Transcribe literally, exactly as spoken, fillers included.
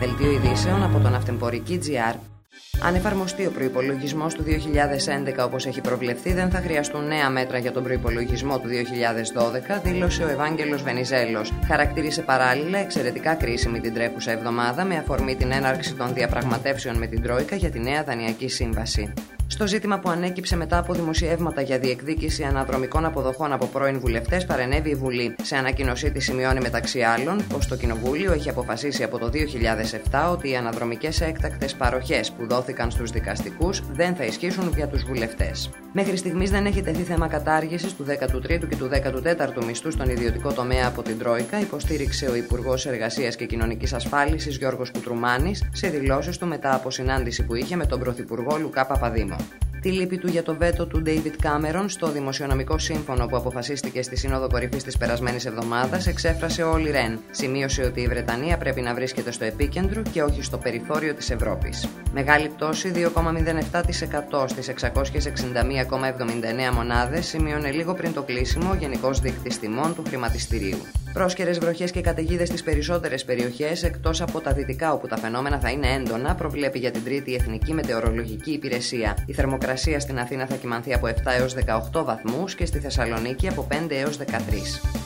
Δελτίο ειδήσεων από τον Αυτεμπορική τζι αρ. Αν εφαρμοστεί ο προϋπολογισμός του δύο χιλιάδες έντεκα όπως έχει προβλεφθεί, δεν θα χρειαστούν νέα μέτρα για τον προϋπολογισμό του δύο χιλιάδες δώδεκα, δήλωσε ο Ευάγγελος Βενιζέλος. Χαρακτήρισε παράλληλα εξαιρετικά κρίσιμη την τρέχουσα εβδομάδα με αφορμή την έναρξη των διαπραγματεύσεων με την Τρόικα για τη νέα δανειακή σύμβαση. Στο ζήτημα που ανέκυψε μετά από δημοσιεύματα για διεκδίκηση αναδρομικών αποδοχών από πρώην βουλευτές, παρενέβη η Βουλή. Σε ανακοίνωσή της σημειώνει μεταξύ άλλων πως το Κοινοβούλιο έχει αποφασίσει από το δύο χιλιάδες επτά ότι οι αναδρομικές έκτακτες παροχές που δόθηκαν στους δικαστικούς δεν θα ισχύσουν για τους βουλευτές. Μέχρι στιγμής δεν έχει τεθεί θέμα κατάργησης του δέκατου τρίτου και του δέκατου τέταρτου μισθού στον ιδιωτικό τομέα από την Τρόικα, υποστήριξε ο Υπουργός Εργασίας και Κοινωνικής Ασφάλισης Γιώργος Κουτρουμάνης σε δηλώσεις του μετά από συνάντηση που είχε με τον Πρωθυπουργό Λουκά Παπαδήμο. Τη λύπη του για το βέτο του Ντέιβιτ Κάμερον στο δημοσιονομικό σύμφωνο που αποφασίστηκε στη Σύνοδο Κορυφής της περασμένης εβδομάδας εξέφρασε ο Όλι Ρεν. Σημείωσε ότι η Βρετανία πρέπει να βρίσκεται στο επίκεντρο και όχι στο περιθώριο της Ευρώπης. Μεγάλη πτώση δύο κόμμα μηδέν επτά τοις εκατό στις εξακόσιες εξήντα μία κόμμα εβδομήντα εννέα μονάδες σημείωνε λίγο πριν το κλείσιμο ο Γενικός Δείκτης Τιμών του χρηματιστηρίου. Πρόσκαιρες βροχές και καταιγίδες στις περισσότερες περιοχές, εκτός από τα δυτικά όπου τα φαινόμενα θα είναι έντονα, προβλέπει για την Τρίτη η Εθνική Μετεωρολογική Υπηρεσία. Η θερμοκρασία στην Αθήνα θα κυμανθεί από επτά έως δεκαοκτώ βαθμούς και στη Θεσσαλονίκη από πέντε έως δεκατρείς.